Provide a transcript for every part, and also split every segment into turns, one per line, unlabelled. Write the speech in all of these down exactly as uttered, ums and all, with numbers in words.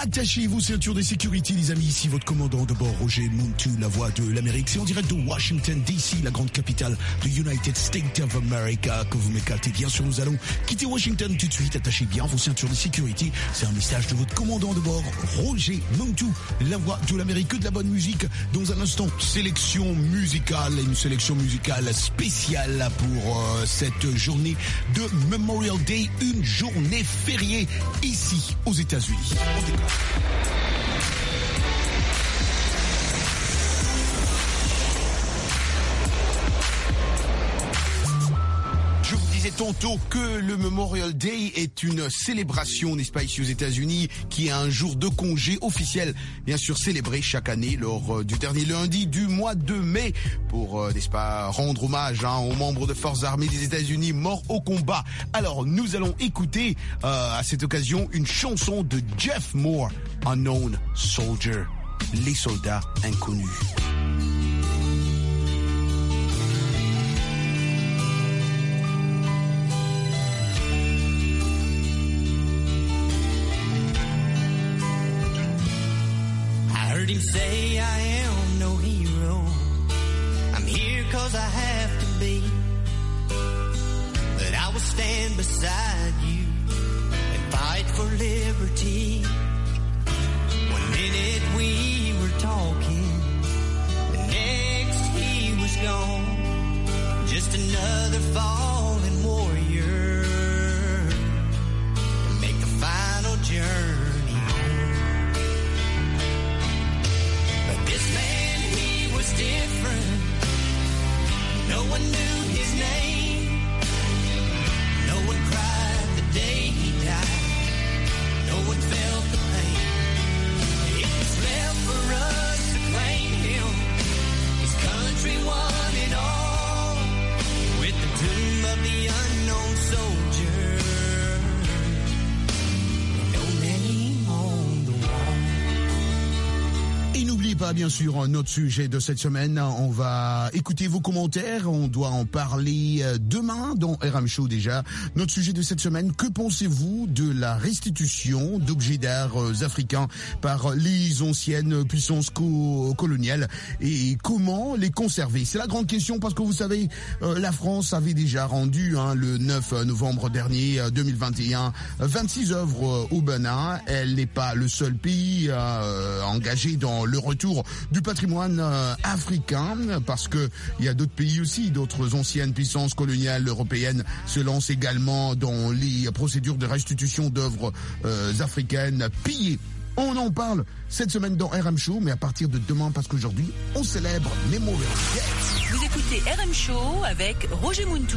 Attachez vos ceintures de sécurité, les amis. Ici votre commandant de bord, Roger Muntu, la voix de l'Amérique. C'est en direct de Washington D C, la grande capitale de United States of America, que vous m'éclatez. Bien sûr, nous allons quitter Washington tout de suite. Attachez bien vos ceintures de sécurité. C'est un message de votre commandant de bord, Roger Muntu, la voix de l'Amérique. Que de la bonne musique. Dans un instant, sélection musicale, une sélection musicale spéciale pour euh, cette journée de Memorial Day, une journée fériée ici aux États-Unis. On décolle. Je vous disais tantôt que le Memorial Day est une célébration, n'est-ce pas, ici aux États-Unis, qui est un jour de congé officiel, bien sûr célébré chaque année lors du dernier lundi du mois de mai pour, n'est-ce pas, rendre hommage hein, aux membres de forces armées des États-Unis morts au combat. Alors, nous allons écouter euh, à cette occasion une chanson de Jeff Moore, Unknown Soldier, les soldats inconnus.
Him say I am no hero. I'm here cause I have to be. But I will stand beside you and fight for liberty. One minute we were talking, the next he was gone. Just another fallen warrior to make the final journey. Different. No one knew his name. No one cried the day he died. No one felt the pain. It was left for us to claim him. His country won it all with the tomb of the unknown soldier. No name on the wall.
Et n'oubliez pas, bien sûr, notre sujet de cette semaine. On va écouter vos commentaires. On doit en parler demain dans R M Show déjà. Notre sujet de cette semaine, que pensez-vous de la restitution d'objets d'art africains par les anciennes puissances co- coloniales et comment les conserver? C'est la grande question parce que vous savez, la France avait déjà rendu hein, le neuf novembre dernier deux mille vingt et un vingt-six œuvres au Bénin. Elle n'est pas le seul pays euh, engagé dans le retour du patrimoine euh, africain, parce que il y a d'autres pays aussi, d'autres anciennes puissances coloniales européennes se lancent également dans les procédures de restitution d'œuvres euh, africaines pillées. On en parle cette semaine dans R M Show, mais à partir de demain, parce qu'aujourd'hui, on célèbre Memorial Day.
Vous écoutez R M Show avec Roger Muntu.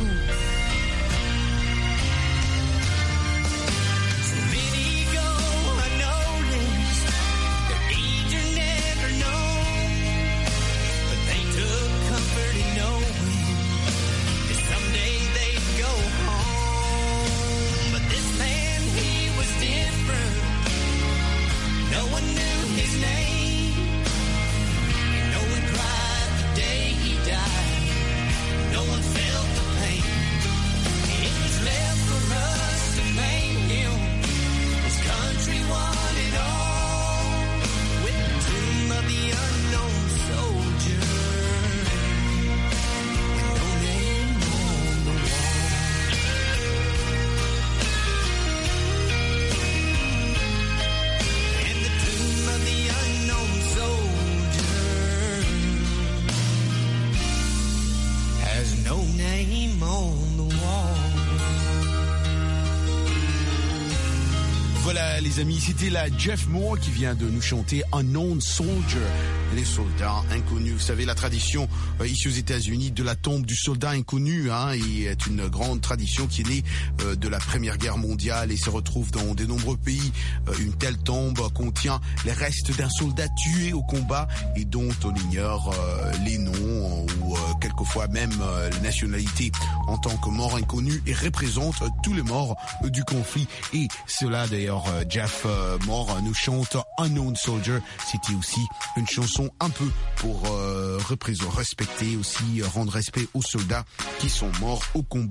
Voilà les amis, c'était la Jeff Moore qui vient de nous chanter Unknown Soldier, les soldats inconnus. Vous savez, la tradition euh, ici aux États-Unis de la tombe du soldat inconnu hein, est une grande tradition qui est née euh, de la Première Guerre mondiale et se retrouve dans de nombreux pays. Euh, une telle tombe contient les restes d'un soldat tué au combat et dont on ignore euh, les noms ou euh, quelquefois même euh, la nationalité en tant que mort inconnu et représente euh, tous les morts euh, du conflit. Et cela d'ailleurs, euh, Jeff euh, Moore nous chante Unknown Soldier. C'était aussi une chanson un peu pour euh, représenter, respecter aussi, euh, rendre respect aux soldats qui sont morts au combat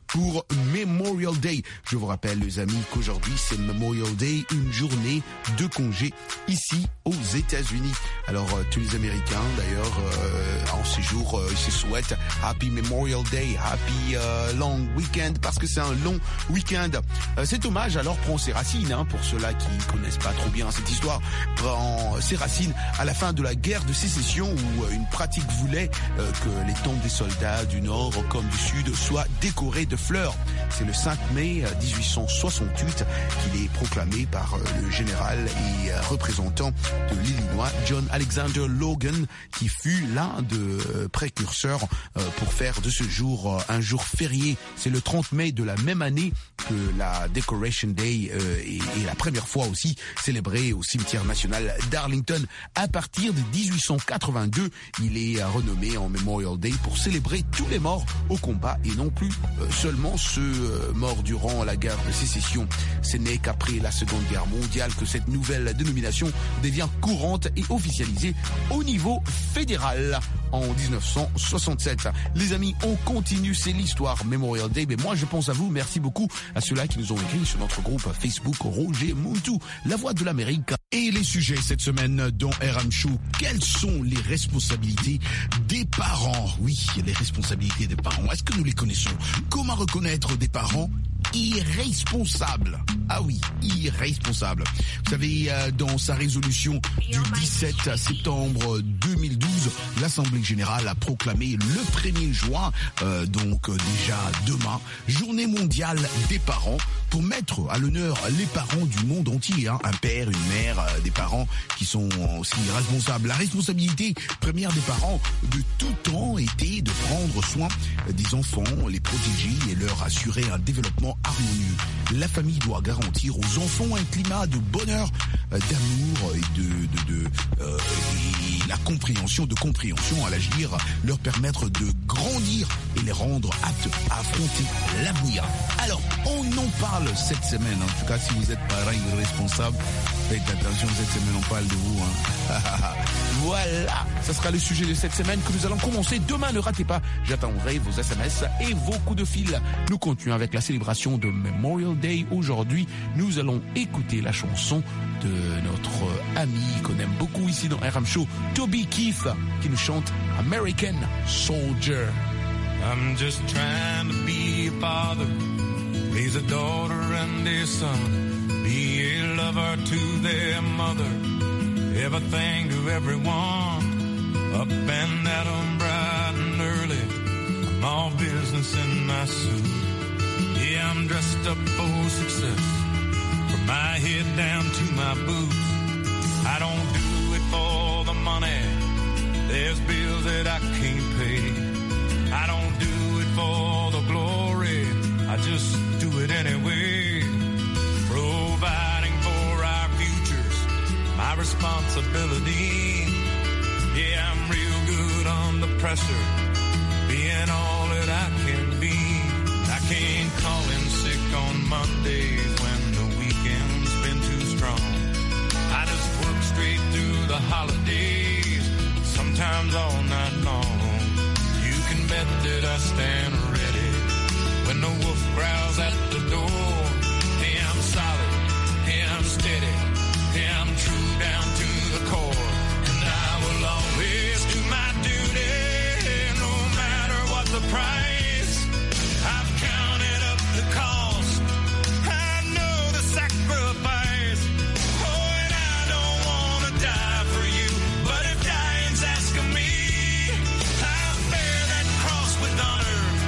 pour Memorial Day. Je vous rappelle, les amis, qu'aujourd'hui, c'est Memorial Day, une journée de congé ici aux États-Unis. Alors, euh, tous les Américains, d'ailleurs, euh, en ces jours, euh, se souhaitent Happy Memorial Day, Happy euh, Long Weekend, parce que c'est un long week-end. Euh, cet hommage, alors, prend ses racines, hein, pour ceux-là qui connaissent pas trop bien cette histoire, prend ses racines à la fin de la guerre de sécession, où euh, une pratique voulait euh, que les tombes des soldats du Nord comme du Sud soient décorées de fleurs. C'est le cinq mai dix-huit cent soixante-huit qu'il est proclamé par euh, le général et euh, représentant de l'Illinois, John Alexander Logan, qui fut l'un de euh, précurseurs euh, pour faire de ce jour euh, un jour férié. C'est le trente mai de la même année que la Decoration Day euh, est, est la première fois aussi célébrée au cimetière national d'Arlington. À partir de dix-huit cent quatre-vingt-deux, il est euh, renommé en Memorial Day pour célébrer tous les morts au combat et non plus euh, seulement ceux euh, morts durant la guerre de sécession. Ce n'est qu'après la Seconde Guerre mondiale que cette nouvelle dénomination devient courante et officialisée au niveau fédéral en dix-neuf cent soixante-sept. Les amis, on continue, c'est l'histoire Memorial Day, mais moi je pense à vous, merci beaucoup à ceux-là qui nous ont écrit sur notre groupe Facebook Roger Muntu, la voix de l'Amérique. Et les sujets cette semaine dans R M Show, quelles sont les responsabilités des parents? Oui, les responsabilités des parents, est-ce que nous les connaissons? Comment reconnaître des parents irresponsables? Ah oui, irresponsables. Vous savez, dans sa résolution du dix-sept septembre deux mille douze, l'Assemblée générale a proclamé le premier juin, euh, donc déjà demain, journée mondiale des parents, pour mettre à l'honneur les parents du monde entier, hein, un père, une mère, euh, des parents qui sont aussi responsables. La responsabilité première des parents de tout temps était de prendre soin des enfants, les protéger et leur assurer un développement harmonieux. La famille doit garantir aux enfants un climat de bonheur, euh, d'amour et de, de, de euh, et la compréhension, de compréhension à l'agir, leur permettre de grandir et les rendre aptes à affronter l'avenir. Alors, on en parle cette semaine. En tout cas, si vous êtes parents irresponsables, faites attention, cette semaine on parle de vous. Hein. Voilà, ça sera le sujet de cette semaine que nous allons commencer demain. Ne ratez pas, j'attendrai vos S M S et vos coups de fil. Nous continuons avec la célébration de Memorial Day. Aujourd'hui, nous allons écouter la chanson de notre ami qu'on aime beaucoup ici dans R M Show, Toby Keith, qui nous chante American Soldier.
I'm just trying to be a father, raise a daughter and a son, be a lover to their mother, everything to everyone, up and at 'em bright and early, I'm all business in my suit. Yeah, I'm dressed up for success, from my head down to my boots. I don't do it for the money, there's bills that I can't pay. I don't do it for the glory, I just do it anyway. Providing for our futures, my responsibility. Yeah, I'm real good under pressure, being all that I can be. I can't call in sick on Mondays when the weekend's been too strong. I just work straight through the holidays, sometimes all night long. You can bet that I stand ready when the wolf growls at the door. Hey, I'm solid, hey, I'm steady, hey, I'm true down to the core. And I will always do my duty, no matter what the price. I've counted up the cost, I know the sacrifice. Oh, and I don't want to die for you, but if dying's asking me, I'll bear that cross with honor.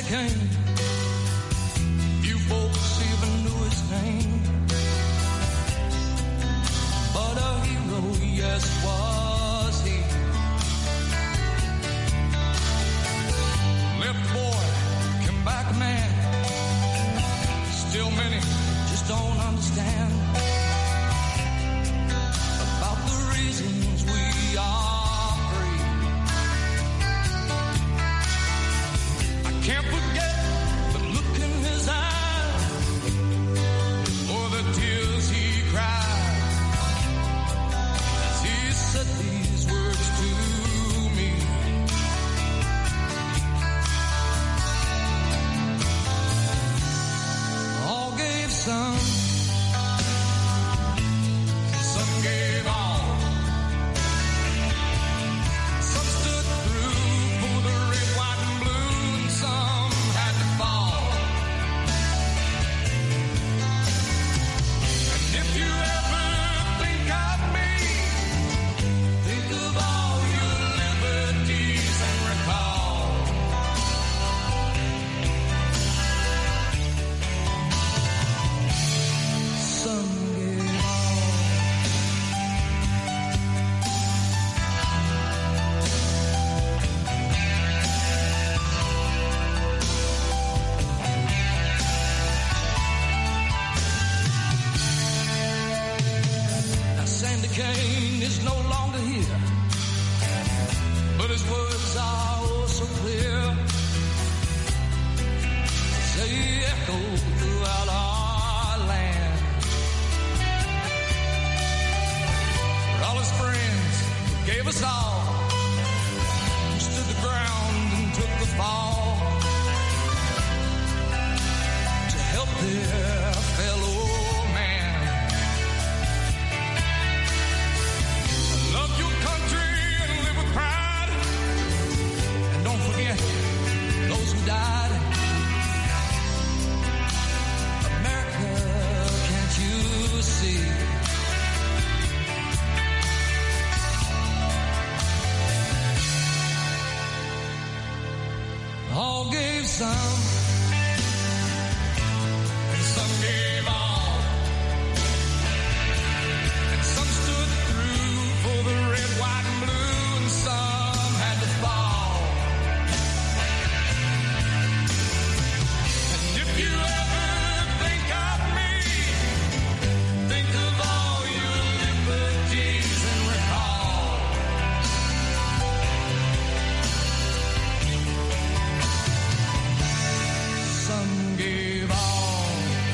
came. Few folks even knew his name. But a hero, yes, was he. Left boy, came back a man. Still many just don't understand about the reasons we are free. I can't forget the look in his eyes or the tears he cried as he said these words to me. All gave some, some gave all. Some stood through for the red, white, and blue, and some had to fall. And if you ever think of me, think of all your liberties and recall. Some gave all. Now Sandy Kane is no longer here, but his words are oh so clear. They echo throughout our land. For all his friends who gave us all, who stood the ground and took the fall to help their fellow man. Love your country and live with pride, and don't forget those who died. America, can't you see? All gave some, and some gave all, and some stood through for the red, white, and blue, and some had to fall. And if you ever think of me, think of all your liberties and recall. Some gave all.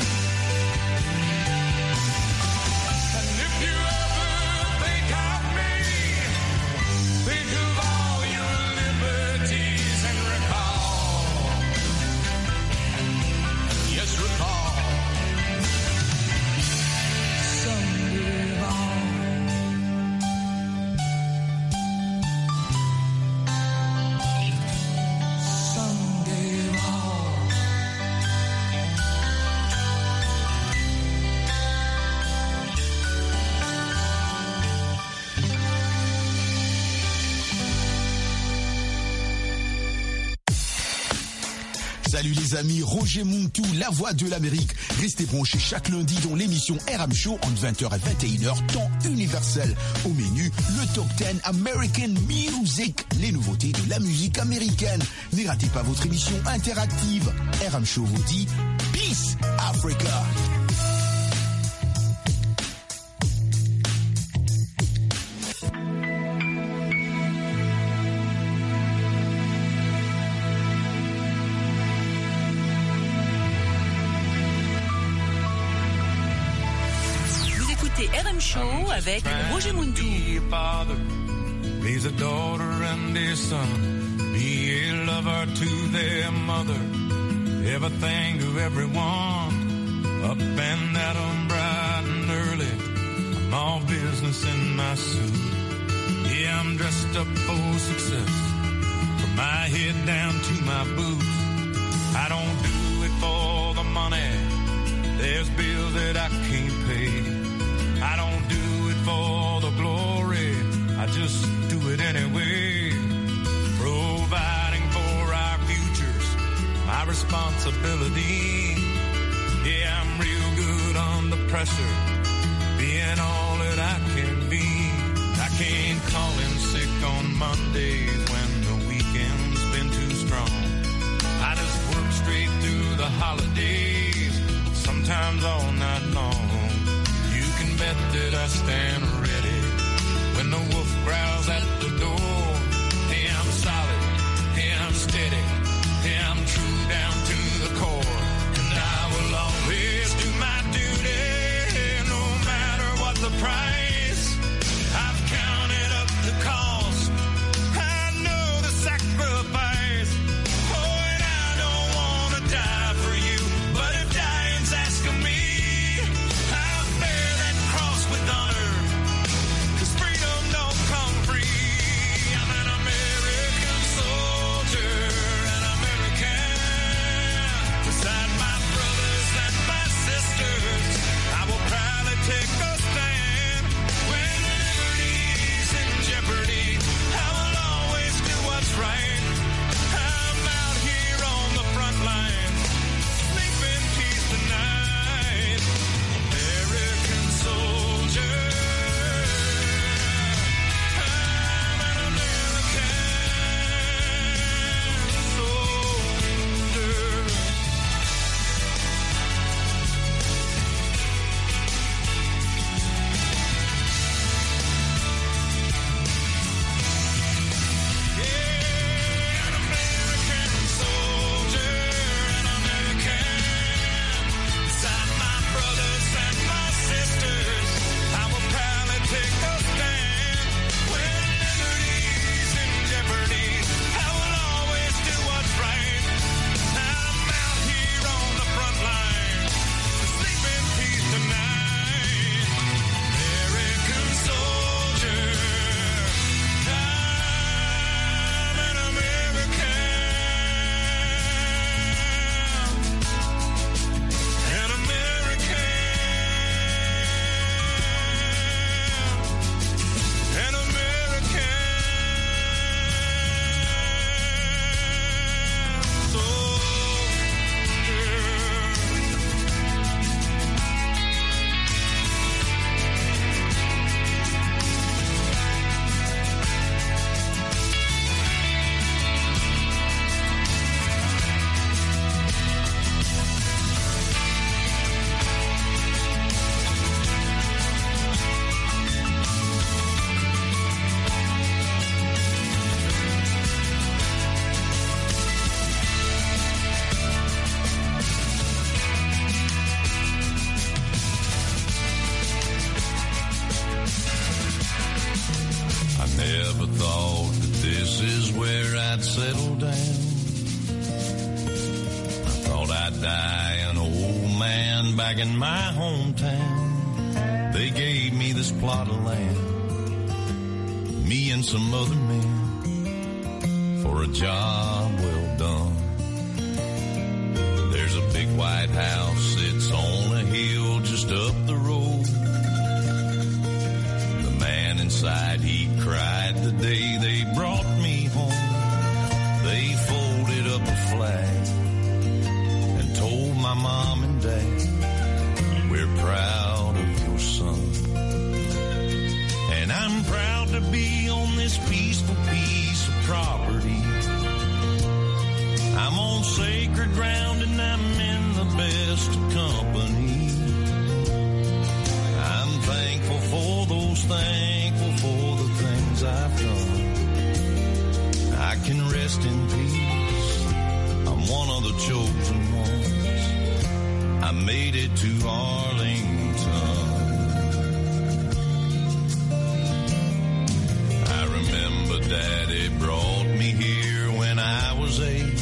And if you ever think of me, think of all your liberties and recall. Yes, recall. Some gave all. Some gave all.
Salut les amis, Roger Muntou, la voix de l'Amérique. Restez branchés chaque lundi dans l'émission R M Show entre vingt heures et vingt et une heures, temps universel. Au menu, le Top dix American Music, les nouveautés de la musique américaine. Ne ratez pas votre émission interactive. R M Show vous dit Peace Africa.
Vous écoutez R M Show avec Roger Muntou.
Be a father, raise a daughter and a son. Be a lover to their mother, everything to everyone. Up and at 'em bright and early, I'm all business in my suit. Yeah, I'm dressed up for success, from my head down to my boots. I don't do it for the money, there's bills that I can't pay. I don't do it for the glory, I just do it anyway. Providing for our futures, my responsibility. Yeah, I'm real good under pressure, being all that I can be. I can't call in sick on Mondays when the weekend's been too strong. I just work straight through the holidays, sometimes all night long. You can bet that I stand ready when the wolf growls at the door. Hey, I'm solid, hey, I'm steady, hey, I'm true down to the core. And I will always do my duty, no matter what the price. I've counted up the cost, I know the sacrifice. Oh, and I don't want to die for you, but if dying's asking me, I'll bear that cross with honor, 'cause freedom don't come free. I'm an American soldier, an American. Beside my brothers and my sisters, I will proudly take a stand. When liberty's in jeopardy, I will always do what's right. I'm out here on the front lines, sleep in peace tonight. American soldier, I'm an American soldier. Yeah, an American soldier, an American. Beside my brothers and my sisters, I will proudly take a stand. When liberty's in jeopardy, I will always do what's right. I'm out here on the front line, to sleep in peace tonight. American soldier, I'm an American, an American, an American I never thought that this is where I'd settle down. I thought I'd die an old man back in my hometown. They gave me this plot of land, me and some other men, for a job well done. There's a big white house, it's on a hill just up the road. The man inside, he cried the day they brought me home. They folded up a flag and told my mom and dad, we're proud of your son. And I'm proud to be on this peaceful piece of property. I'm on sacred ground and I'm in the best of company. I'm thankful for those, thankful for the things I've done. I can rest in peace, I'm one of the chosen ones. I made it to Arlington. I remember Daddy brought me here when I was eight.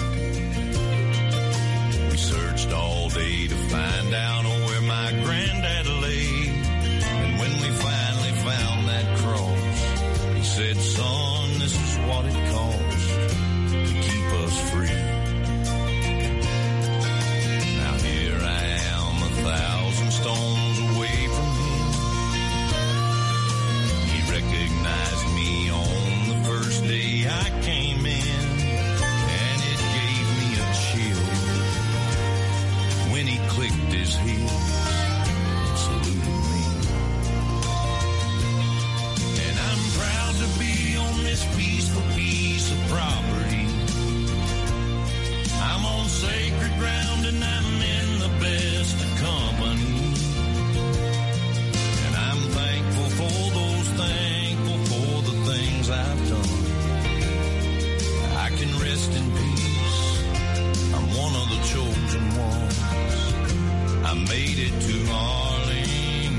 We searched all day to find out where my granddad lay. And when we finally found that cross, he said, son, this is what it costs to keep us free. Now here I am, a thousand stones away from him. He recognized me on the first day I came in, and it gave me a chill made it to Arlington.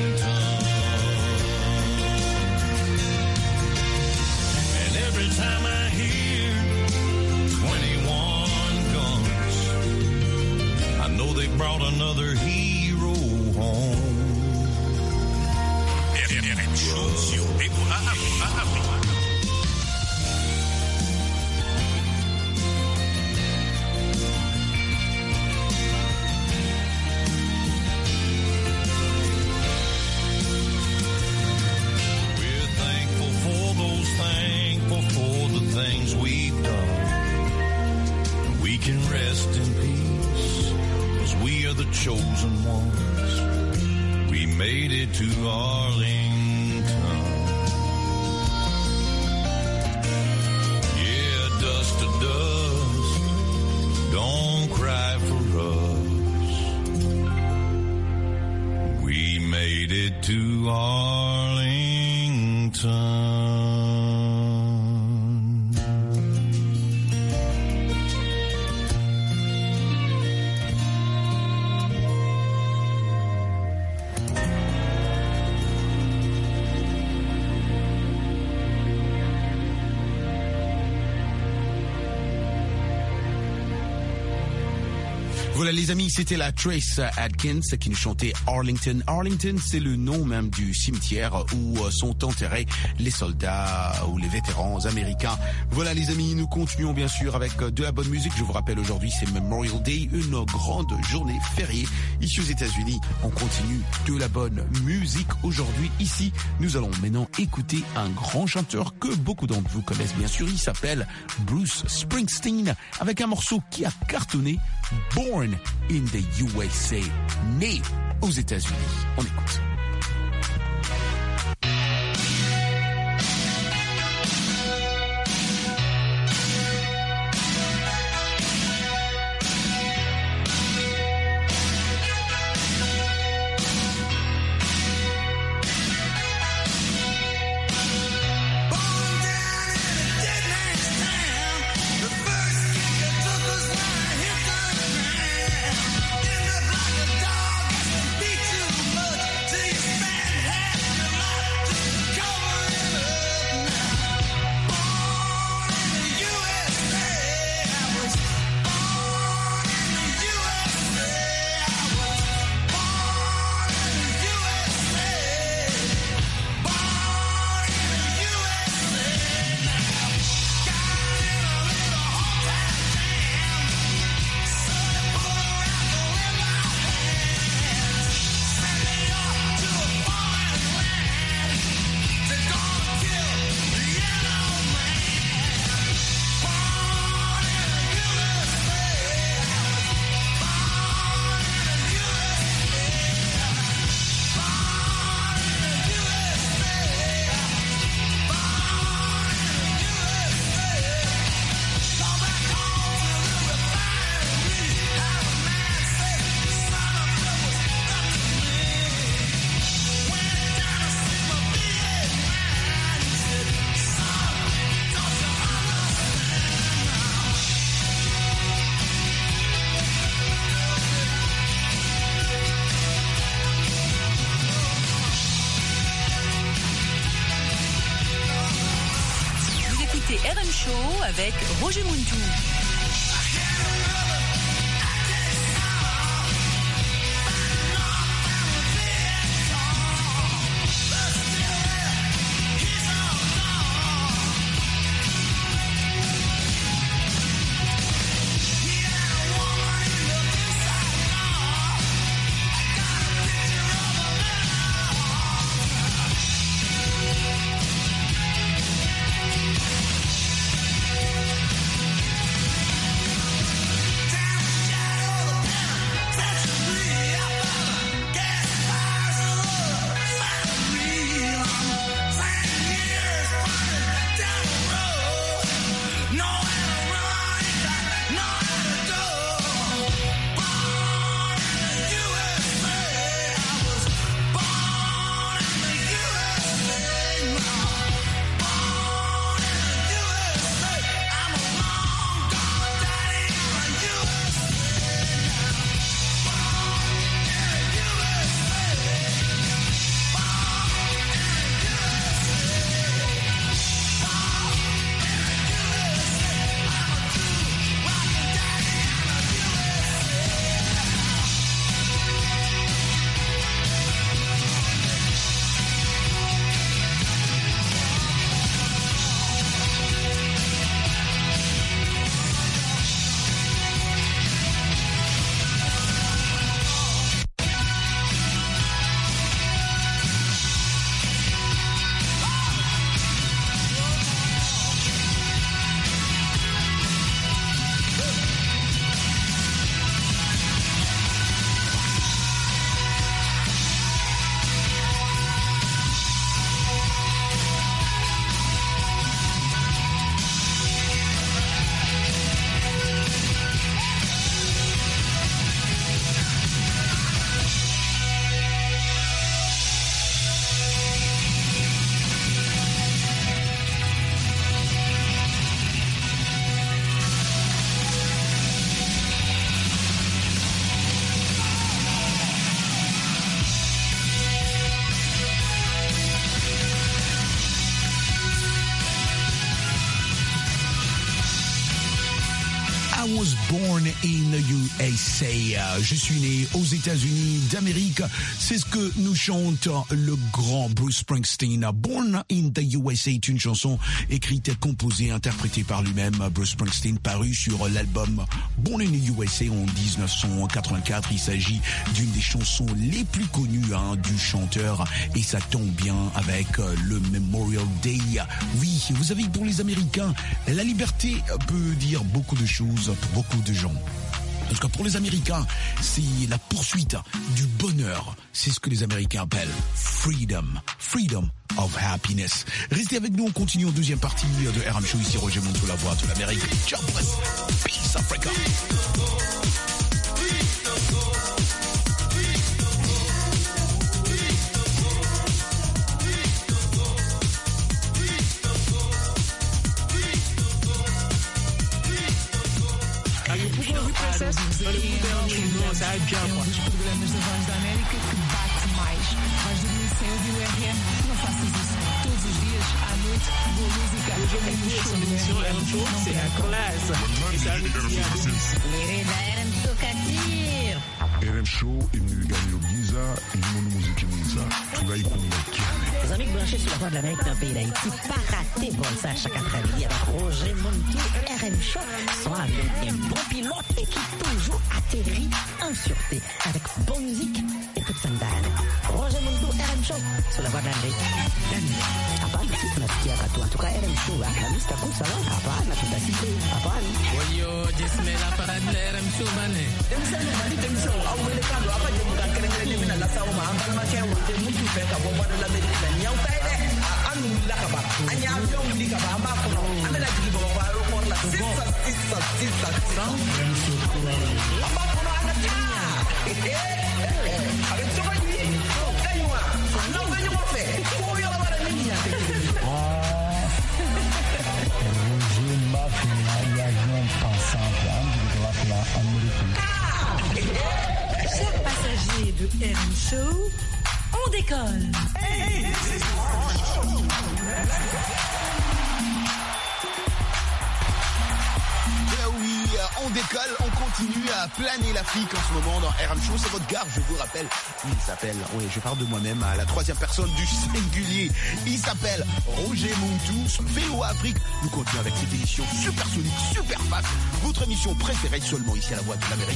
And every time I hear twenty-one guns, I know they brought another hero home. Chosen ones, we made it to Arlington. Yeah, dust to dust, don't cry for us. We made it to Arlington.
Voilà les amis, c'était la Trace Adkins qui nous chantait Arlington. Arlington, c'est le nom même du cimetière où sont enterrés les soldats ou les vétérans américains. Voilà les amis, nous continuons bien sûr avec de la bonne musique. Je vous rappelle, aujourd'hui c'est Memorial Day, une grande journée fériée ici aux États-Unis. On continue de la bonne musique aujourd'hui. Ici, nous allons maintenant écouter un grand chanteur que beaucoup d'entre vous connaissent bien sûr. Il s'appelle Bruce Springsteen avec un morceau qui a cartonné, Born in the U S A, né aux États-Unis. On écoute.
R M Show avec Roger Muntou.
I was born in the U S A. Je suis né aux États-Unis d'Amérique. C'est ce que nous chante le grand Bruce Springsteen. Born in the U S A est une chanson écrite et composée, interprétée par lui-même, Bruce Springsteen, paru sur l'album Born in the U S A en dix-neuf cent quatre-vingt-quatre. Il s'agit d'une des chansons les plus connues hein, du chanteur et ça tombe bien avec le Memorial Day. Oui, vous savez, pour les Américains, la liberté peut dire beaucoup de choses pour beaucoup de gens. En tout cas, pour les Américains, c'est la poursuite du bonheur. C'est ce que les Américains appellent freedom. Freedom of happiness. Restez avec nous, on continue en deuxième partie de R M Show. Ici Roger Monteau, la voix de l'Amérique. Jobless. Peace Africa.
É um dos programas da Voz da América que bate mais. Vais dormir sem ouvir o R M? Não faças isso. Todos os dias, à noite, boa música.
Hoje eu me
show
uma émission R M Show, c'est la classe. Et ça nous dit à
L'hereda R M Tokatir.
R M Show imnigani giza ilimo muziki mwiza tunaikunda cyane.
Les amis branchés sur la voix de l'Amérique d'un pays d'Haïti, pas raté bon ça chaque après-midi avec Roger Monteau. R M Show sont avec un bon pilote et qui toujours atterrit en sûreté avec bonne musique et toute sandale. Roger Monteau, R M Show sur la voix de l'Amérique. Hapana, si tunasikia katu. En tout cas, R M Show, la lista cool, ça va? Hapana, tutasikia. Hapana.
Oyo, jisme la parade de R M Show, mané.
Chers passagers de R M Show, on décolle.
On décolle, on continue à planer l'Afrique en ce moment dans R M Show. C'est votre gare, je vous rappelle. Il s'appelle, oui, je parle de moi-même à la troisième personne du singulier. Il s'appelle Roger Monteau, V O A Afrique. Nous continuons avec cette émission super sonique, super fast. Votre émission préférée seulement ici à la Voix de l'Amérique.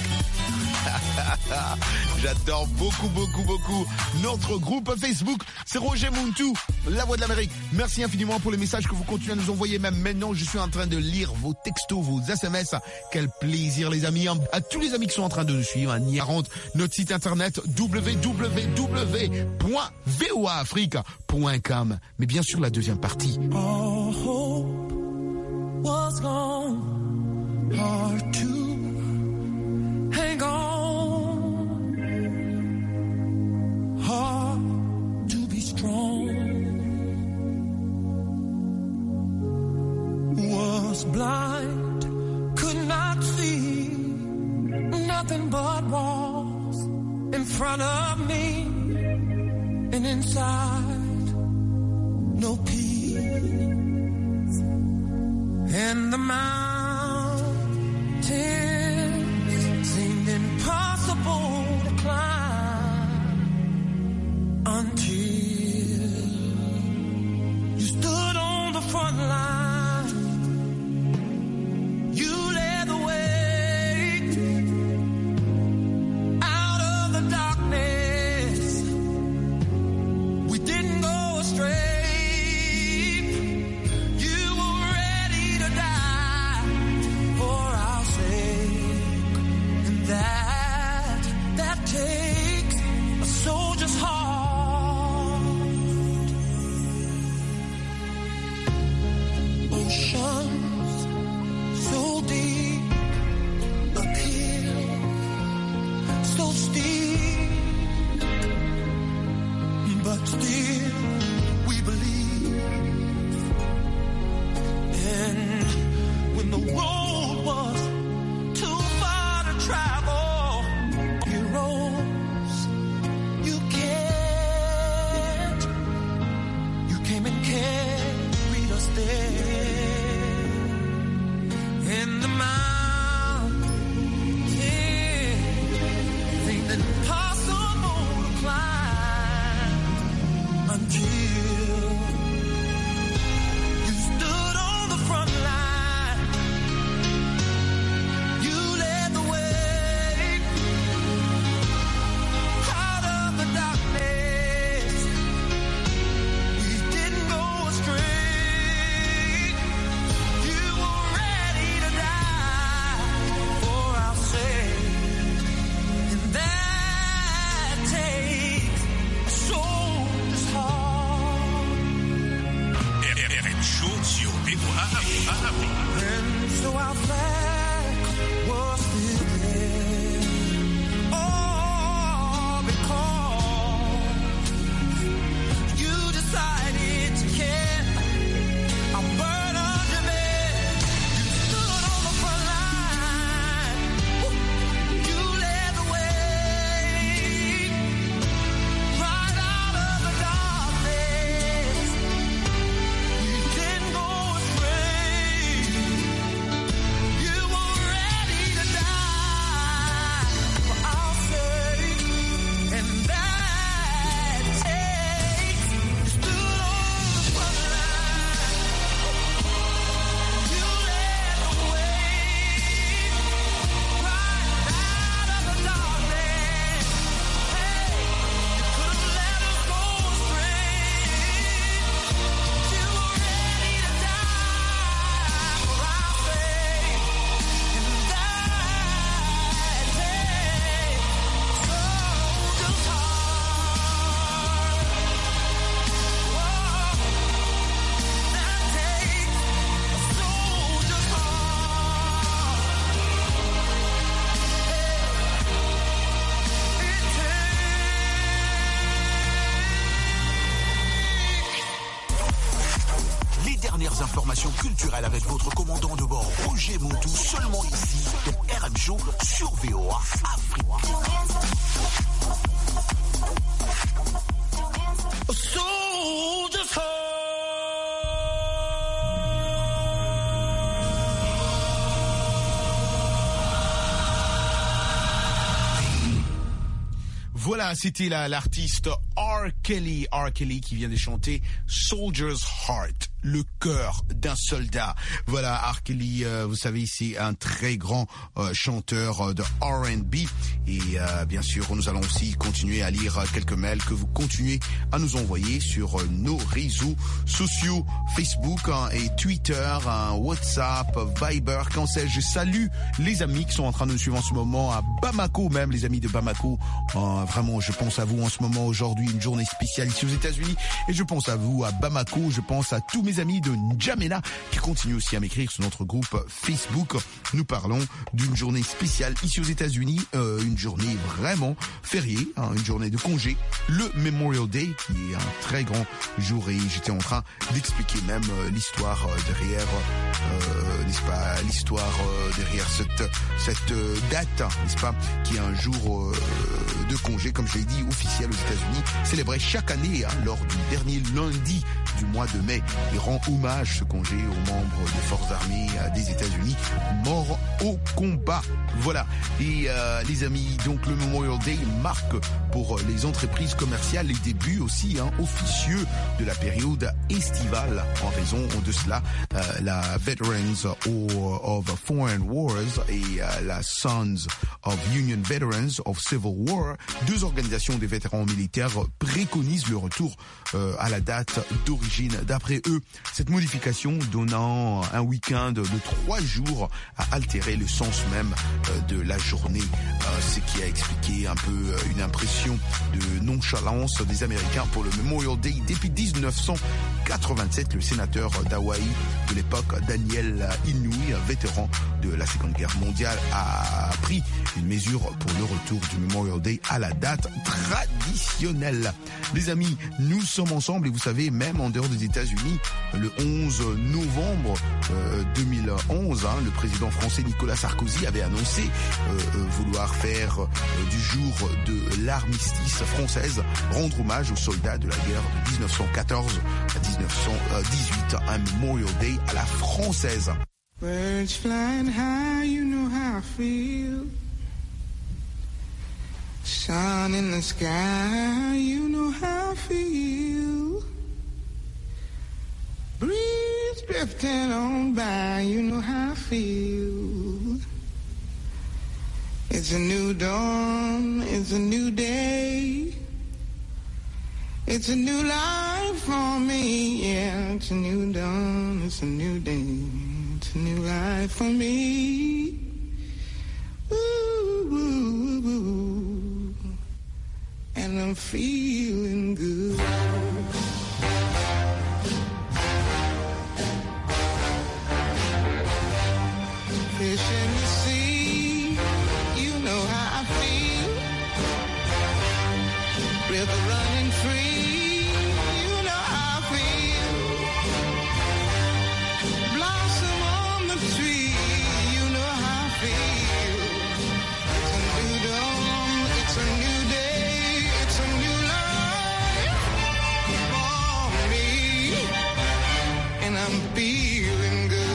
J'adore beaucoup, beaucoup, beaucoup notre groupe Facebook. C'est Roger Monteau, la Voix de l'Amérique. Merci infiniment pour les messages que vous continuez à nous envoyer. Même maintenant, je suis en train de lire vos textos, vos S M S. Quel plaisir les amis, à tous les amis qui sont en train de nous suivre, à Niarante, notre site internet w w w point v o a afrique point com. Mais bien sûr la deuxième partie.
All hope was gone, hard to hang on, hard to be strong, was blind, could not see nothing but walls in front of me, and inside no peace, and the mountains seemed impossible to climb until you stood on the front line. Came and carried us there. happy, happy. And so our flag was still there. Oh, because you decided to care. I burned under bed. You stood on the front line. You led the way. Right out of the darkness. You didn't go astray. You were ready to die for our sake. And that takes you stood on the front line. You led the way. Right out of the darkness. Hey, you could have let us go astray. You were ready to die for our sake. And that takes soldier's heart. Whoa, that takes a soldier's
Les dernières informations culturelles avec votre commandant de bord, Roger Montou, seulement ici, dans R M Show sur V O A Afrique.
soldier's heart.
Voilà, c'était la- l'artiste R. Kelly, R. Kelly qui vient de chanter Soldier's Heart, le cœur d'un soldat. Voilà, R. Kelly, euh, vous savez, c'est un très grand euh, chanteur euh, de R and B. Et euh, bien sûr, nous allons aussi continuer à lire euh, quelques mails que vous continuez à nous envoyer sur euh, nos réseaux sociaux, Facebook hein, et Twitter, hein, WhatsApp, Viber, quand sais-je. Je salue les amis qui sont en train de nous suivre en ce moment à Bamako, même les amis de Bamako. Euh, vraiment, je pense à vous en ce moment, aujourd'hui, une journée spéciale ici aux États-Unis. Et je pense à vous à Bamako, je pense à tous mes amis de N'Djamena qui continuent aussi à m'écrire sur notre groupe Facebook. Nous parlons d'une journée spéciale ici aux États-Unis, euh, une journée vraiment fériée, hein, une journée de congé, le Memorial Day, qui est un très grand jour. Et j'étais en train d'expliquer même euh, l'histoire euh, derrière, euh, n'est-ce pas, l'histoire euh, derrière cette cette euh, date, n'est-ce pas, qui est un jour euh, de congé, comme je l'ai dit, officiel aux États-Unis, célébré chaque année hein, lors du dernier lundi du mois de mai, et rend hommage ce congé aux membres des forces armées euh, des États-Unis morts au combat. Voilà. Et euh, les amis, donc le Memorial Day marque pour les entreprises commerciales les débuts aussi hein, officieux de la période estivale. En raison de cela, euh, la Veterans of Foreign Wars et euh, la Sons of Union Veterans of Civil War, deux organisations des vétérans militaires, préconisent le retour euh, à la date d'origine. D'après eux, cette modification donnant un week-end de trois jours a altéré le sens même euh, de la journée, euh, ce qui a expliqué un peu euh, une impression de nonchalance des Américains pour le Memorial Day. Depuis dix-neuf cent quatre-vingt-sept, le sénateur d'Hawaï de l'époque, Daniel Inouye, vétéran de la Seconde Guerre mondiale, a pris une mesure pour le retour du Memorial Day à la date traditionnelle. Les amis, nous sommes ensemble et vous savez, même en dehors des États-Unis, le onze novembre euh, deux mille onze, hein, le président français Nicolas Sarkozy avait annoncé euh, euh, vouloir faire euh, du jour de l'armistice française rendre hommage aux soldats de la guerre de dix-neuf cent quatorze à dix-neuf cent dix-huit, un Memorial Day à la française.
Birds flying high, you know how I feel. Sun in the sky, you know how I feel. Breeze drifting on by, you know how I feel. It's a new dawn, it's a new day. It's a new life for me, yeah. It's a new dawn, it's a new day. It's a new life for me. Ooh, ooh, ooh. And I'm feeling good.
fish in the sea, you know how I feel. River running free, you know how I feel. Blossom on the tree, you know how I feel. It's a new dawn, it's a new day, it's a new life for me, and I'm feeling good.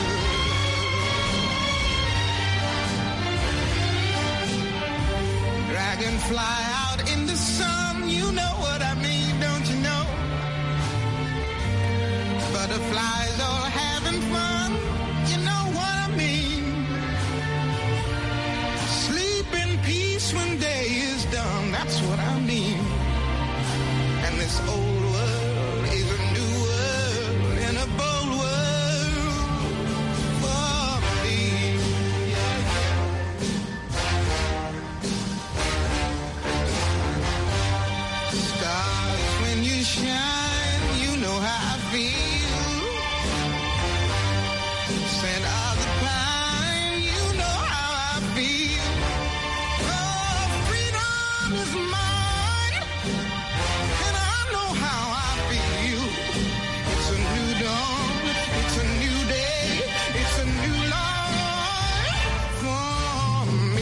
Dragonfly out in the sun, you know what I mean, don't you know? Butterflies all having fun, you know what I mean. Sleep in peace when day is done, that's what I mean. And this old world is a new world and a bold world for me. Stars, when you shine, you know how I feel. Scent of the pine, you know how I feel. Oh, freedom is mine, and I know how I feel. It's a new dawn, it's a new day, it's a new life for me.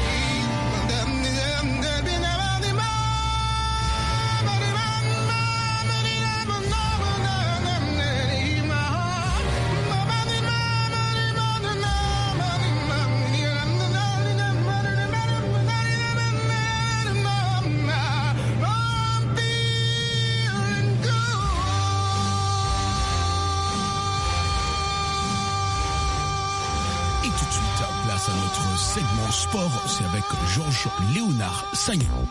Et tout de suite, place à notre segment sport, c'est avec Georges Léonard Sagnon.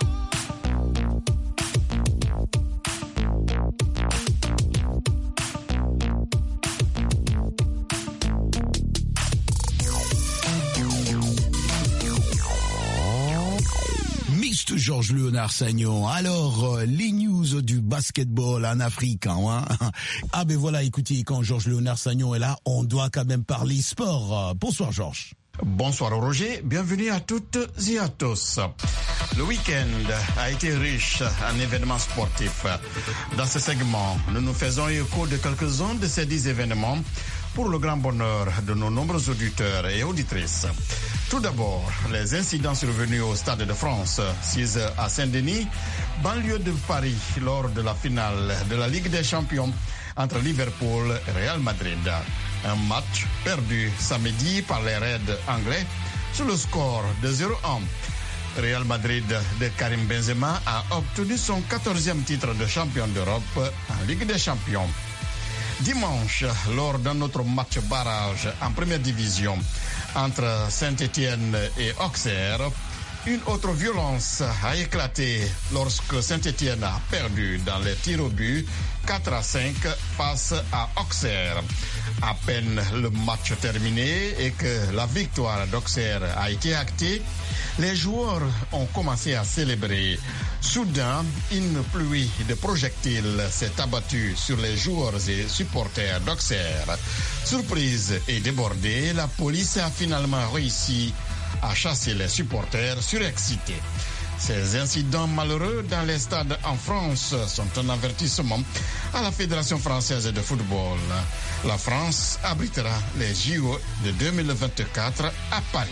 mister Georges Léonard Sagnon. Alors, euh, les news du basketball en Afrique. Hein, hein. Ah ben voilà, écoutez, quand Georges Léonard Sagnon est là, on doit quand même parler sport. Bonsoir Georges.
Bonsoir Roger, bienvenue à toutes et à tous. Le week-end a été riche en événements sportifs. Dans ce segment, nous nous faisons écho de quelques-uns de ces dix événements pour le grand bonheur de nos nombreux auditeurs et auditrices. Tout d'abord, les incidents survenus au Stade de France, six à Saint-Denis, banlieue de Paris, lors de la finale de la Ligue des Champions entre Liverpool et Real Madrid. Un match perdu samedi par les Reds anglais sur le score de zéro un. Real Madrid de Karim Benzema a obtenu son quatorzième titre de champion d'Europe en Ligue des Champions. Dimanche, lors d'un autre match barrage en première division entre Saint-Étienne et Auxerre, une autre violence a éclaté lorsque Saint-Étienne a perdu dans les tirs au but quatre à cinq face à Auxerre. À peine le match terminé et que la victoire d'Auxerre a été actée, les joueurs ont commencé à célébrer. Soudain, une pluie de projectiles s'est abattue sur les joueurs et supporters d'Auxerre. Surprise et débordée, la police a finalement réussi à chasser les supporters surexcités. Ces incidents malheureux dans les stades en France sont un avertissement à la Fédération française de football. La France abritera les J O de deux mille vingt-quatre à Paris.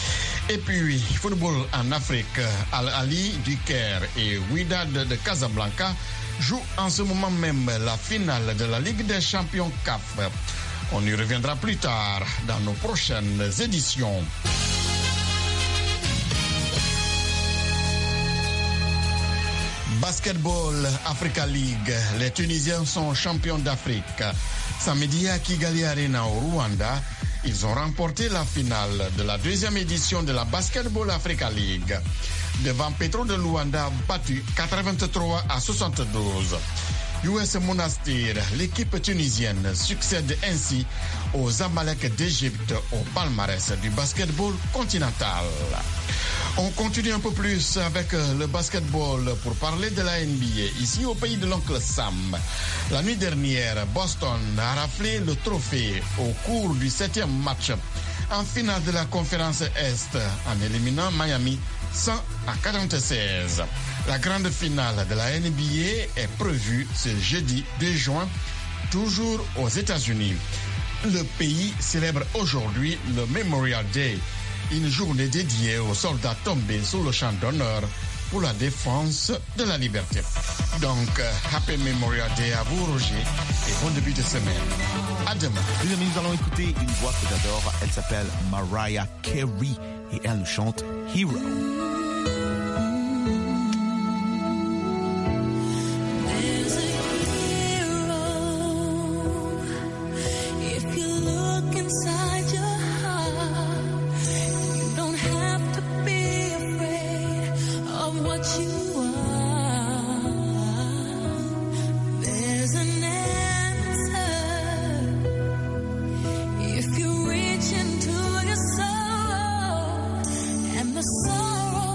Et puis, football en Afrique, Al-Ali du Caire et Wydad de Casablanca jouent en ce moment même la finale de la Ligue des Champions C A F. On y reviendra plus tard dans nos prochaines éditions. Basketball Africa League, les Tunisiens sont champions d'Afrique. Samedi à Kigali Arena au Rwanda, ils ont remporté la finale de la deuxième édition de la Basketball Africa League. Devant Petro de Luanda, battu quatre-vingt-trois à soixante-douze. U S Monastir, l'équipe tunisienne, succède ainsi aux Zamalek d'Égypte au palmarès du basketball continental. On continue un peu plus avec le basketball pour parler de la N B A. Ici au pays de l'oncle Sam, la nuit dernière, Boston a raflé le trophée au cours du septième match en finale de la conférence Est en éliminant Miami cent à quarante-seize. La grande finale de la N B A est prévue ce jeudi deux juin, toujours aux États-Unis. Le pays célèbre aujourd'hui le Memorial Day, une journée dédiée aux soldats tombés sur le champ d'honneur pour la défense de la liberté. Donc, Happy Memorial Day à vous, Roger, et bon début de semaine. À demain.
Les amis, nous allons écouter une voix que j'adore. Elle s'appelle Mariah Carey et elle chante Hero.
There's a hero. If you look inside your heart, you don't have to be afraid of what you are. There's an answer. If you reach into your soul and the sorrow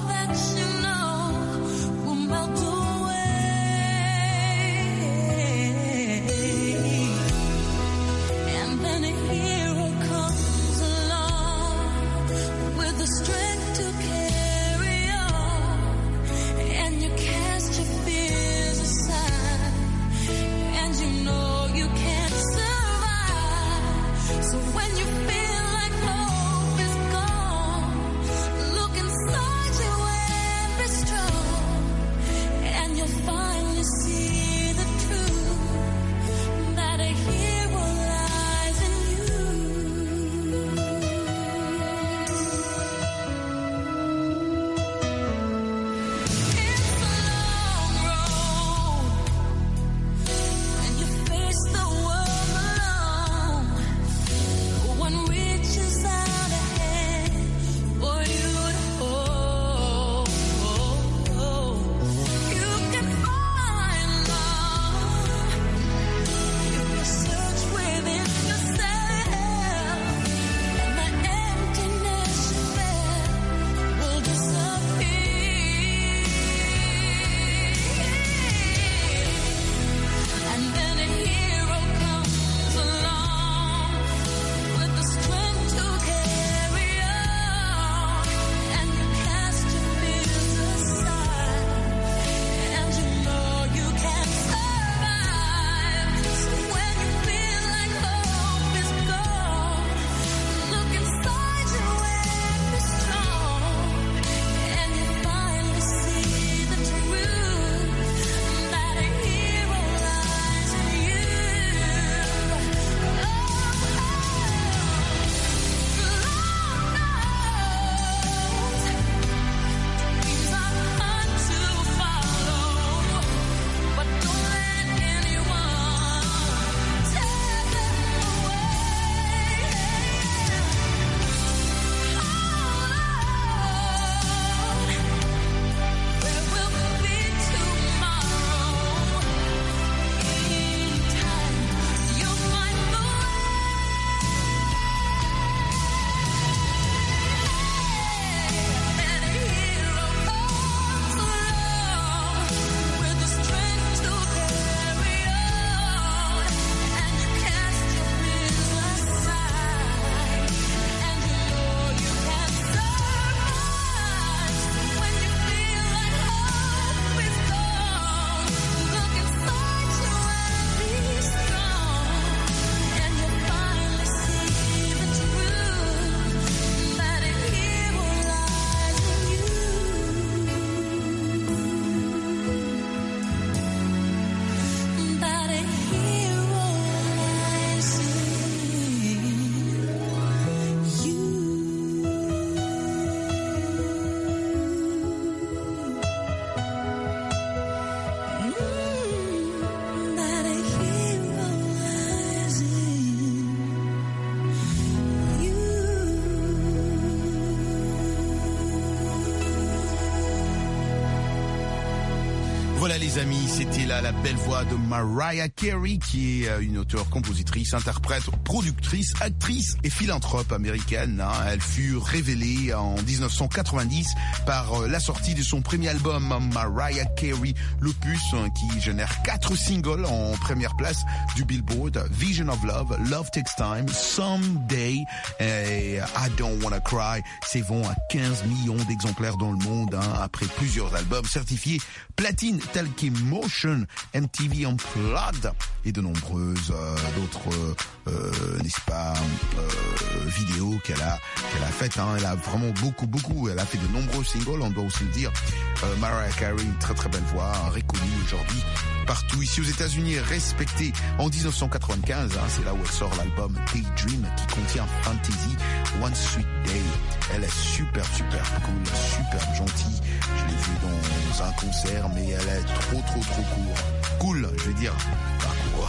les amis, c'était là la belle voix de Mariah Carey, qui est une auteure, compositrice, interprète, productrice, actrice et philanthrope américaine. Elle fut révélée en dix-neuf cent quatre-vingt-dix par la sortie de son premier album Mariah Carey, l'opus qui génère quatre singles en première place du Billboard: Vision of Love, Love Takes Time, Someday et I Don't Wanna Cry. C'est vend à quinze millions d'exemplaires dans le monde, hein, après plusieurs albums certifiés platine tels qu'Emotion, M T V Unplugged et de nombreuses euh, d'autres, euh, n'est-ce pas, euh, vidéos qu'elle a qu'elle a faites. Hein. Elle a vraiment beaucoup, beaucoup. Elle a fait de nombreux singles, on doit aussi le dire. Euh, Mariah Carey, une très très belle voix, reconnue aujourd'hui partout ici aux États-Unis, respectée en dix-neuf cent quatre-vingt-quinze. Hein, c'est là où elle sort l'album Daydream qui contient Fantasy, One Sweet Day. Elle est super super cool, super gentille. Je l'ai vue dans un concert, mais elle est trop trop trop cool. Cool, je veux dire. Parcours.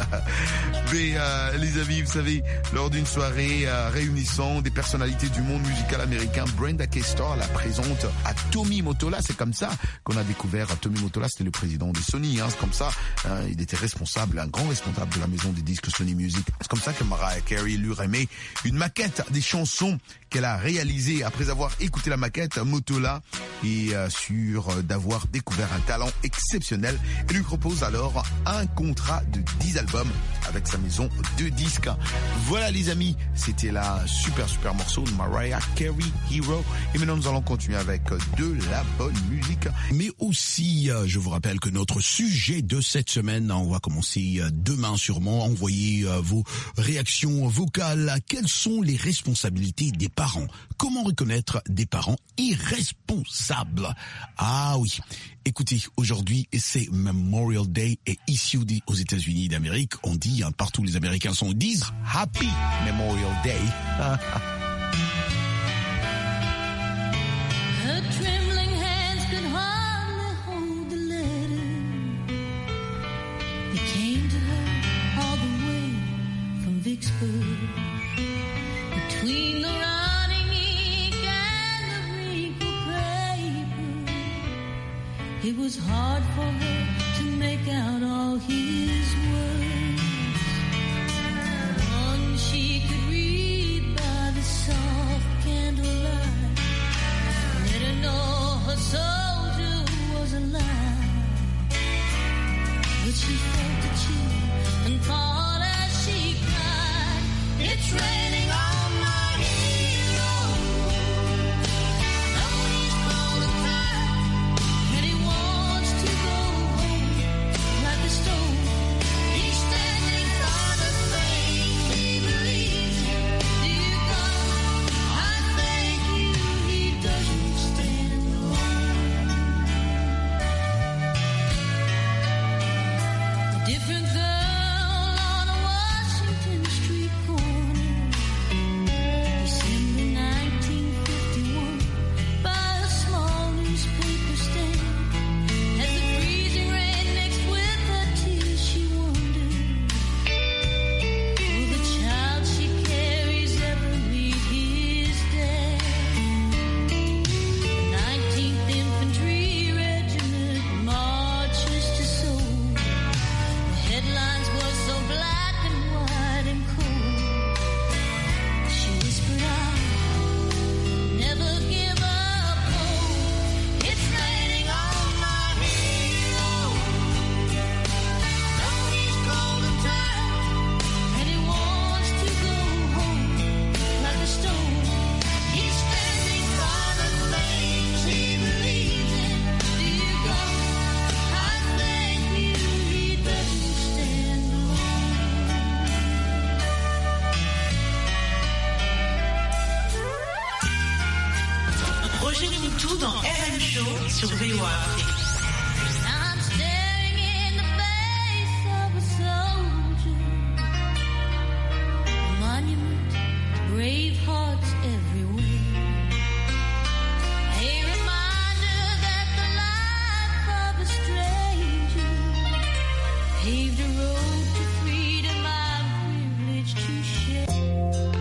Mais euh, les amis, vous savez, lors d'une soirée euh, réunissant des personnalités du monde musical américain, Brenda Castor la présente à Tommy Mottola. C'est comme ça qu'on a découvert Tommy Mottola. C'était le président de Sony. Hein. C'est comme ça. Hein, il était responsable, un grand responsable de la maison des disques Sony Music. C'est comme ça que Mariah Carey lui remet une maquette des chansons qu'elle a réalisées après avoir écouté la maquette. Mottola est euh, sûr d'avoir découvert un talent exceptionnel et lui propose alors un contrat de dix albums avec sa maison de disques. Voilà les amis, c'était la super super morceau de Mariah Carey, Hero. Et maintenant nous allons continuer avec de la bonne musique.
Mais aussi, je vous rappelle que notre sujet de cette semaine, on va commencer demain sûrement. Envoyez vos réactions vocales. Quelles sont les responsabilités des parents? Comment reconnaître des parents irresponsables? Ah oui, écoutez, aujourd'hui c'est Memorial Day et ici aux États-Unis d'Amérique, on dit, hein, partout les Américains sont disent Happy Memorial Day.
Her trembling hands could hardly hold the letter. It came to her all the way from Vicksburg. Between the running ink and the wrinkled paper, it was hard for her to make out all his words. One she could read by the soft candlelight, let her know her soldier was alive. But she felt a chill and thought as she cried, it's raining on my hero. Though he's cold and tired, and he wants to go home like a stone. He's standing for the things he believes in. Dear God, I thank you, he doesn't stand alone. A different girl on a Washington street corner, December nineteen fifty-one, by a small newspaper stand. As the freezing rain mixed with her tears, she wondered, will the child she carries ever meet his dad? The nineteenth Infantry Regiment marches to Seoul. The headlines were so black and white and cold. She whispered out, never give up hope. It's raining on my hero. Though he's cold and tired, and he wants to go home like a stone. He's standing for the things he believes in. Dear God, I thank you, he doesn't stand
Roger Moutou dans R M Show sur V O A Afrique.
I'm staring in the face of a soldier, a monument to brave hearts everywhere, a reminder that the life of a stranger paved a road to freedom I'm privileged to share.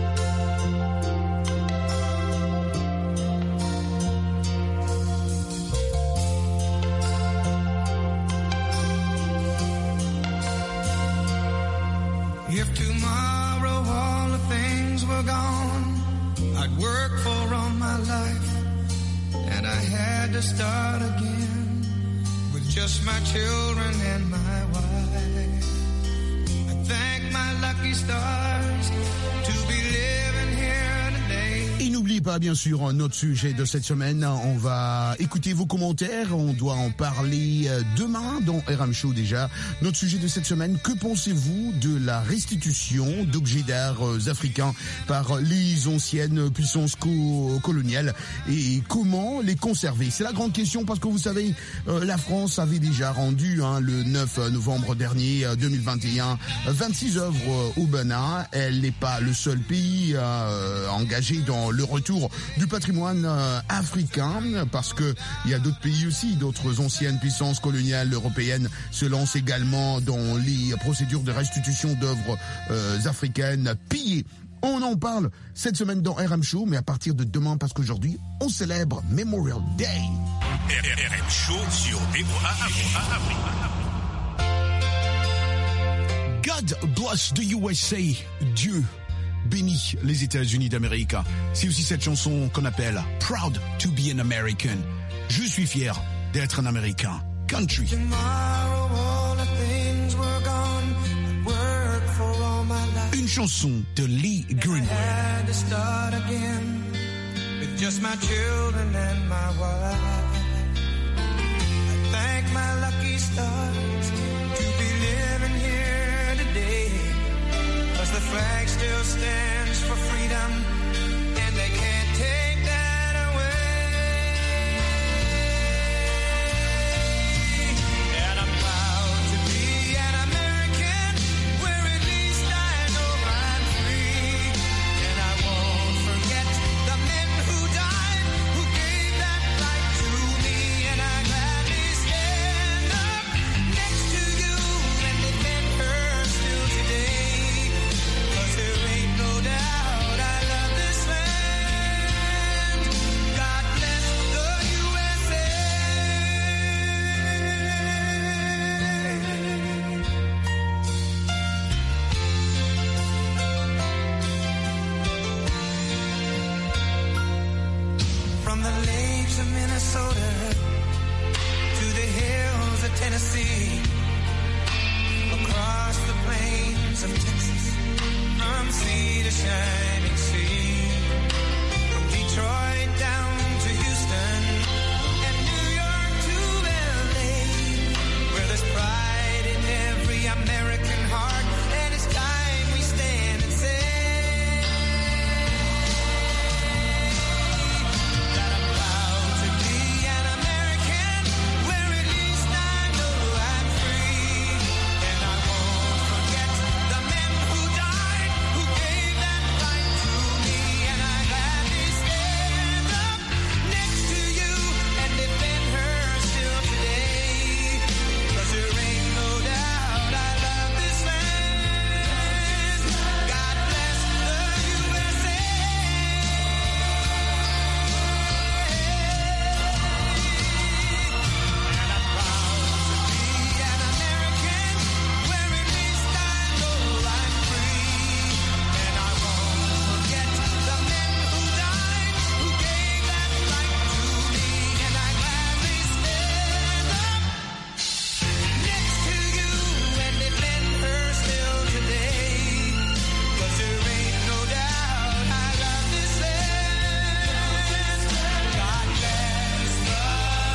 were gone, I'd worked for all my life, and I had to start again with just my children and my wife. I thank my lucky stars to be living here today.
Et n'oubliez pas, bien sûr, notre sujet de cette semaine. On va écouter vos commentaires. On doit en parler demain dans R M Show déjà. Notre sujet de cette semaine, que pensez-vous de la restitution d'objets d'art africains par les anciennes puissances co- coloniales et comment les conserver? C'est la grande question parce que vous savez, euh, la France avait déjà rendu hein, le neuf novembre dernier deux mille vingt et un vingt-six œuvres au Bénin. Elle n'est pas le seul pays euh, engagé dans le retour du patrimoine euh, africain parce que il y a d'autres pays aussi, d'autres anciennes puissances coloniales européennes se lancent également dans les procédures de restitution d'œuvres euh, africaines pillées. On en parle cette semaine dans R M Show, mais à partir de demain parce qu'aujourd'hui on célèbre Memorial Day.
R M Show sur V O A Afrique.
God bless the U S A. Dieu bénit les États-Unis d'Amérique. C'est aussi cette chanson qu'on appelle Proud to be an American. Je suis fier d'être un Américain. Country. Une chanson de Lee Greenwood.
Had to start again with just my children and my wife. I thank my lucky stars to be living here today, 'cause the flag still stands for freedom and they can't take that away. And I'm proud to be an American, where at least I know I'm free. And I won't forget the men who died, who gave that right to me. And I gladly stand up next to you and defend her still today. 'Cause there ain't no doubt I love this land. God bless the U S A. From the lakes of Minnesota to the hills of Tennessee, across the plains of Texas, from sea to shining sea, from Detroit down to Houston and New York to L A, where there's pride in every American heart, and it's time we stand and say that I'm proud to be an American, where at least I know I'm free. And I won't forget the men who died, who gave that right to me. And I gladly stand up next to you and defend her still today. 'Cause there ain't no doubt I love this land. God bless the U S A. And I'm proud to be an American, where at least I know I'm free. And I won't forget the men who died, who gave that right to me. And I gladly stand up next to you and defend her still today. 'Cause there ain't no doubt I love this land. God bless the U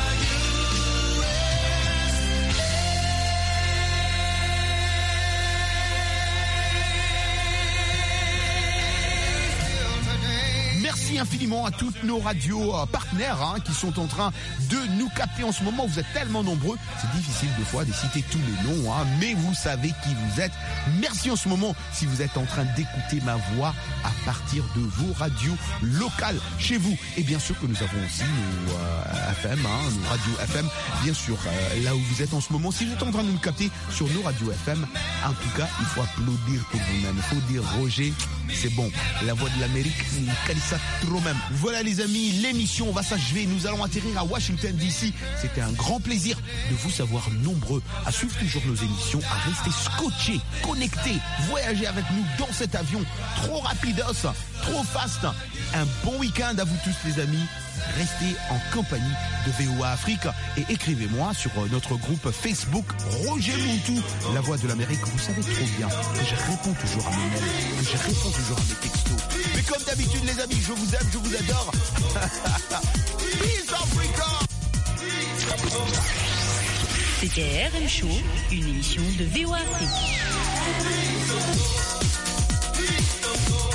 Merci infiniment à toutes nos radios euh, partenaires hein, qui sont en train de nous capter en ce moment. Vous êtes tellement nombreux, c'est difficile des fois de citer tous les noms, hein, mais vous savez qui vous êtes. Merci en ce moment si vous êtes en train d'écouter ma voix à partir de vos radios locales chez vous. Et bien sûr que nous avons aussi nos euh, F M, hein, nos radios F M, bien sûr, euh, là où vous êtes en ce moment. Si vous êtes en train de nous capter sur nos radios F M, en tout cas, il faut applaudir pour vous-même. Il faut dire Roger, c'est bon. La voix de l'Amérique, Kalissa trop même. Voilà les amis, l'émission va s'achever. Nous allons atterrir à Washington D C. C'était un grand plaisir de vous savoir nombreux à suivre toujours nos émissions, à rester scotchés, connectés, voyager avec nous dans cet avion trop rapidos, trop fast. Un bon week-end à vous tous les amis. Restez en compagnie de V O A Afrique et écrivez-moi sur notre groupe Facebook Roger Montou, la voix de l'Amérique. Vous savez trop bien que je réponds toujours à mes mails, que je réponds toujours à mes textos. Mais comme d'habitude les amis, je vous aime, je vous adore. Peace Africa.
C'était R M Show, une émission de V O A Afrique.